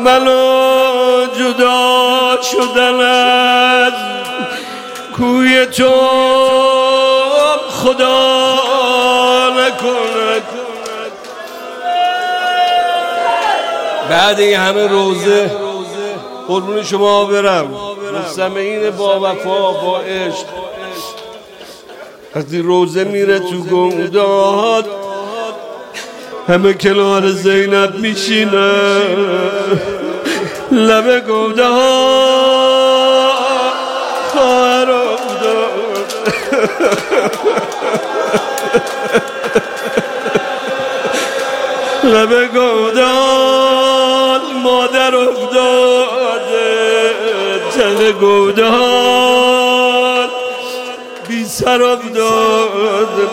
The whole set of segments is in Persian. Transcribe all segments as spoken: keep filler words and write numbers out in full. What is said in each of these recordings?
منو جدا شدن از کوی تو خدا نکنه. بعد این همه روزه قربون شما برم، مستمعین با وفا با عشق، وقتی روزه میره تو گمداد همه کنار زینب میشینه، لبه گمداد خواهر افتاد، لبه گمداد مادر افتاده، چه گمداد بی سر افتاد.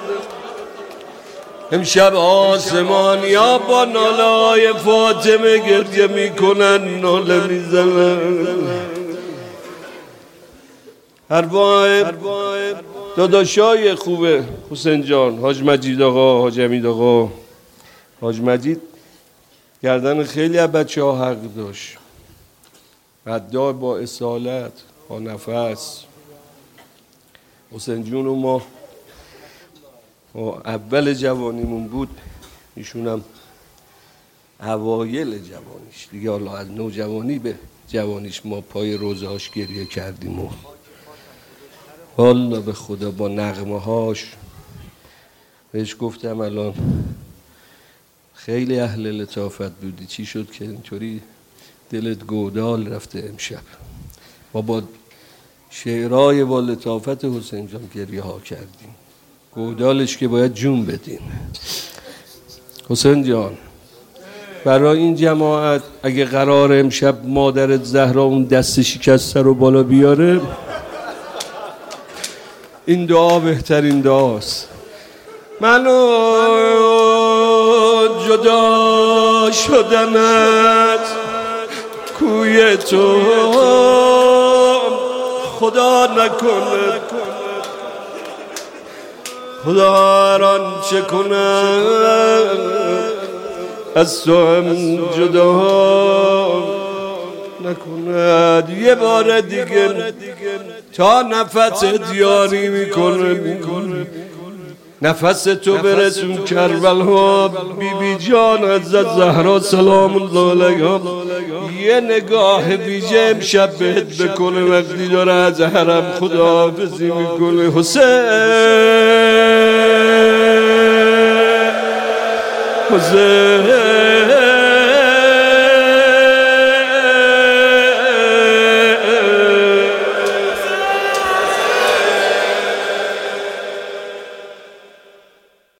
امشب آسمانیا با ناله های فاطمه گریه میکنن، ناله میزنن. هر باید داداشای خوبه حسین جان، حاج مجید آقا، حاج امید آقا. حاج مجید گردن خیلی از بچه ها حق داشت، حدا با اصالت، با نفس. حسین جون و ما اول جوانیمون بود، ایشونم اوایل جوانیش دیگه، حالا از نوجوانی به جوانیش ما پای روزهاش گریه کردیم و والله به خدا با نغمه هاش بهش گفتم الان خیلی اهل لطافت بودی، چی شد که اینطوری دلت گودال رفته امشب؟ ما با شعرهای با لطافت حسین جان گریه ها کردیم، گودالش که باید جون بدیم. حسین جان برای این جماعت اگه قرار امشب مادرت زهرا اون دست شکسته رو بالا بیاره، این دعا بهترین دعاست. منو جدا شدنت کوی تو خدا نکنه، خدا هر چه کنه از تو هم جدا نکند. یه بار دیگه تا نفس دیاری میکنه، نفس تو برسون کربلا. بی بی جان عزت زهرا سلام الله علیها یه نگاه ویژه امشب بهت بکنه وقتی داره از حرم خداحافظی میکنه. حسین حسین